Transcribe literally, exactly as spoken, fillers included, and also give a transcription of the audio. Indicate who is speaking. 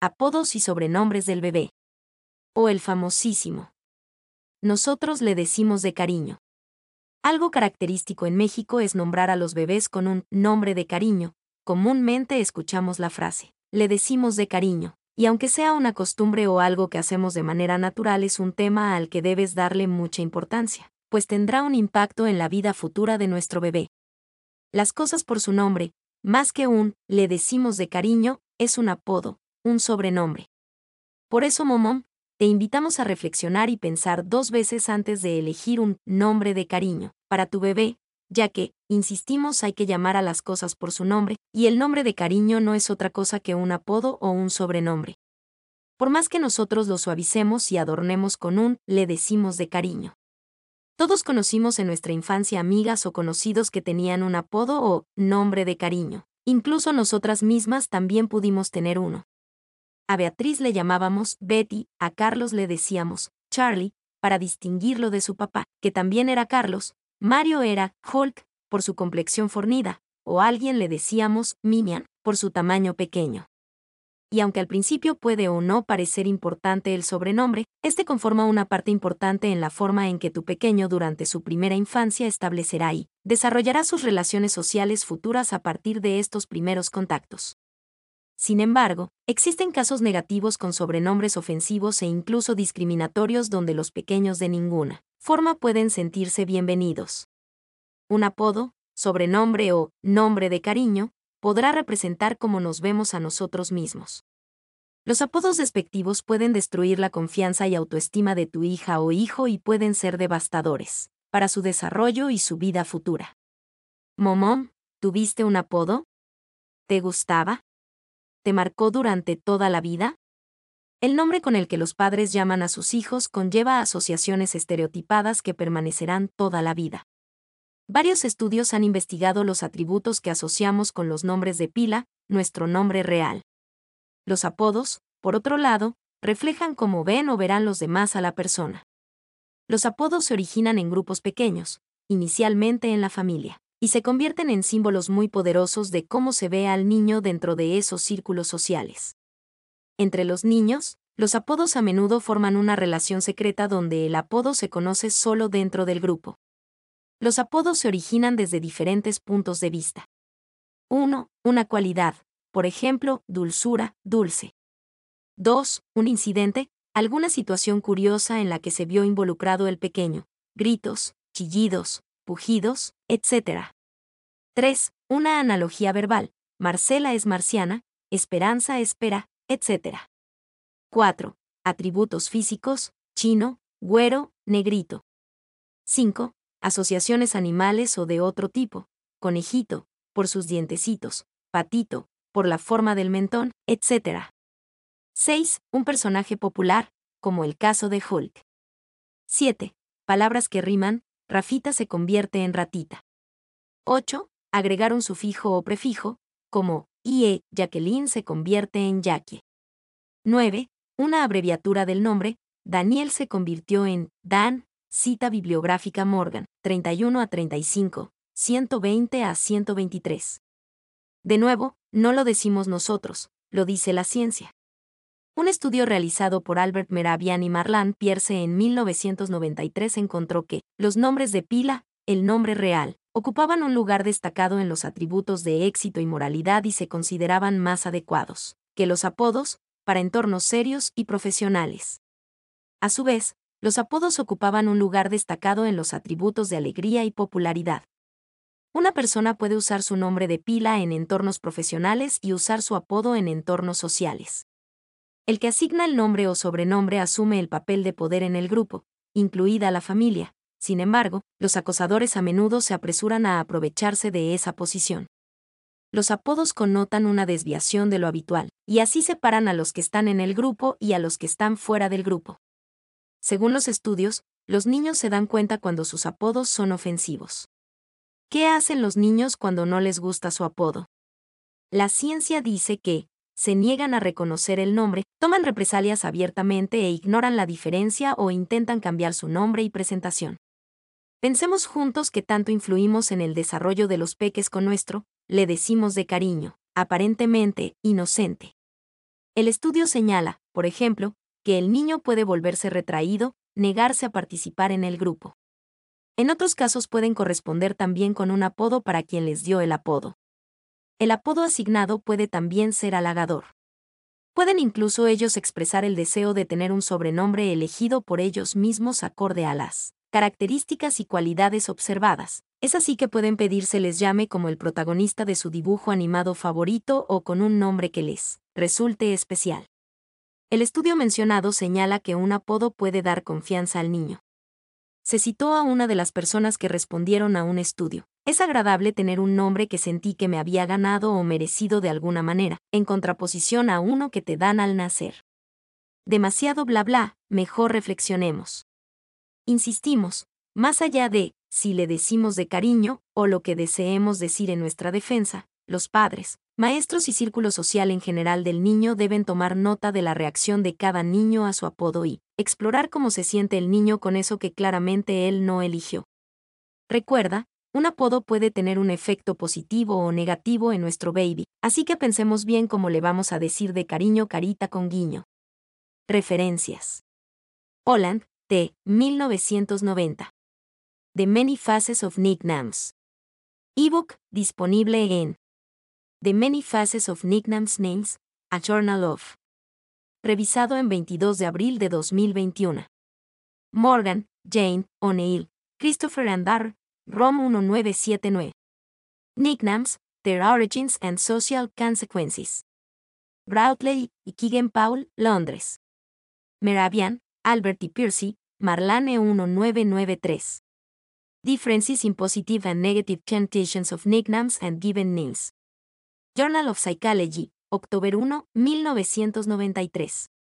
Speaker 1: Apodos y sobrenombres del bebé. O el famosísimo. Nosotros le decimos de cariño. Algo característico en México es nombrar a los bebés con un nombre de cariño. Comúnmente escuchamos la frase, le decimos de cariño, y aunque sea una costumbre o algo que hacemos de manera natural, es un tema al que debes darle mucha importancia, pues tendrá un impacto en la vida futura de nuestro bebé. Las cosas por su nombre, más que un le decimos de cariño, es un apodo, un sobrenombre. Por eso, Momom, te invitamos a reflexionar y pensar dos veces antes de elegir un nombre de cariño para tu bebé, ya que, insistimos, hay que llamar a las cosas por su nombre, y el nombre de cariño no es otra cosa que un apodo o un sobrenombre. Por más que nosotros lo suavicemos y adornemos con un le decimos de cariño. Todos conocimos en nuestra infancia amigas o conocidos que tenían un apodo o nombre de cariño. Incluso nosotras mismas también pudimos tener uno. A Beatriz le llamábamos Betty, a Carlos le decíamos Charlie, para distinguirlo de su papá, que también era Carlos. Mario era Hulk, por su complexión fornida, o a alguien le decíamos Mimian, por su tamaño pequeño. Y aunque al principio puede o no parecer importante el sobrenombre, este conforma una parte importante en la forma en que tu pequeño durante su primera infancia establecerá y desarrollará sus relaciones sociales futuras a partir de estos primeros contactos. Sin embargo, existen casos negativos con sobrenombres ofensivos e incluso discriminatorios donde los pequeños de ninguna forma pueden sentirse bienvenidos. Un apodo, sobrenombre o nombre de cariño podrá representar cómo nos vemos a nosotros mismos. Los apodos despectivos pueden destruir la confianza y autoestima de tu hija o hijo y pueden ser devastadores para su desarrollo y su vida futura. Momom, ¿tuviste un apodo? ¿Te gustaba? ¿Te marcó durante toda la vida? El nombre con el que los padres llaman a sus hijos conlleva asociaciones estereotipadas que permanecerán toda la vida. Varios estudios han investigado los atributos que asociamos con los nombres de pila, nuestro nombre real. Los apodos, por otro lado, reflejan cómo ven o verán los demás a la persona. Los apodos se originan en grupos pequeños, inicialmente en la familia, y se convierten en símbolos muy poderosos de cómo se ve al niño dentro de esos círculos sociales. Entre los niños, los apodos a menudo forman una relación secreta donde el apodo se conoce solo dentro del grupo. Los apodos se originan desde diferentes puntos de vista. uno. Una cualidad, por ejemplo, dulzura, dulce. dos. Un incidente, alguna situación curiosa en la que se vio involucrado el pequeño, gritos, chillidos, pujidos, etcétera. tres. Una analogía verbal, Marcela es marciana, Esperanza espera, etcétera. cuatro. Atributos físicos, chino, güero, negrito. cinco. Asociaciones animales o de otro tipo, conejito, por sus dientecitos, patito, por la forma del mentón, etcétera. seis. Un personaje popular, como el caso de Hulk. siete. Palabras que riman, Rafita se convierte en ratita. ocho. Agregar un sufijo o prefijo, como ie, Jacqueline se convierte en Jackie. nueve. Una abreviatura del nombre, Daniel se convirtió en Dan, cita bibliográfica Morgan, treinta y uno a treinta y cinco, ciento veinte a ciento veintitrés. De nuevo, no lo decimos nosotros, lo dice la ciencia. Un estudio realizado por Albert Mehrabian y Marlene Pierce en mil novecientos noventa y tres encontró que los nombres de pila, el nombre real, ocupaban un lugar destacado en los atributos de éxito y moralidad y se consideraban más adecuados que los apodos para entornos serios y profesionales. A su vez, los apodos ocupaban un lugar destacado en los atributos de alegría y popularidad. Una persona puede usar su nombre de pila en entornos profesionales y usar su apodo en entornos sociales. El que asigna el nombre o sobrenombre asume el papel de poder en el grupo, incluida la familia. Sin embargo, los acosadores a menudo se apresuran a aprovecharse de esa posición. Los apodos connotan una desviación de lo habitual, y así separan a los que están en el grupo y a los que están fuera del grupo. Según los estudios, los niños se dan cuenta cuando sus apodos son ofensivos. ¿Qué hacen los niños cuando no les gusta su apodo? La ciencia dice que se niegan a reconocer el nombre, toman represalias abiertamente e ignoran la diferencia o intentan cambiar su nombre y presentación. Pensemos juntos que tanto influimos en el desarrollo de los peques con nuestro, le decimos de cariño, aparentemente inocente. El estudio señala, por ejemplo, que el niño puede volverse retraído, negarse a participar en el grupo. En otros casos pueden corresponder también con un apodo para quien les dio el apodo. El apodo asignado puede también ser halagador. Pueden incluso ellos expresar el deseo de tener un sobrenombre elegido por ellos mismos acorde a las características y cualidades observadas. Es así que pueden pedir se les llame como el protagonista de su dibujo animado favorito o con un nombre que les resulte especial. El estudio mencionado señala que un apodo puede dar confianza al niño. Se citó a una de las personas que respondieron a un estudio. Es agradable tener un nombre que sentí que me había ganado o merecido de alguna manera, en contraposición a uno que te dan al nacer. Demasiado bla bla, mejor reflexionemos. Insistimos, más allá de, si le decimos de cariño, o lo que deseemos decir en nuestra defensa, los padres, maestros y círculo social en general del niño deben tomar nota de la reacción de cada niño a su apodo y explorar cómo se siente el niño con eso que claramente él no eligió. Recuerda, un apodo puede tener un efecto positivo o negativo en nuestro baby, así que pensemos bien cómo le vamos a decir de cariño carita con guiño. Referencias. Holland, T. mil novecientos noventa. The Many Faces of Nicknames. Ebook, disponible en The Many Faces of Nicknames Names, A Journal of. Revisado en veintidós de abril de dos mil veintiuno. Morgan, Jane, O'Neill, Christopher and R. ROM diecinueve setenta y nueve. Nicknames, Their Origins and Social Consequences. Broadley y Keegan Paul, Londres. Meravian, Albert y Piercy, Marlane diecinueve noventa y tres. Differences in Positive and Negative Connotations of Nicknames and Given Names. Journal of Psychology, Octubre primero, mil novecientos noventa y tres.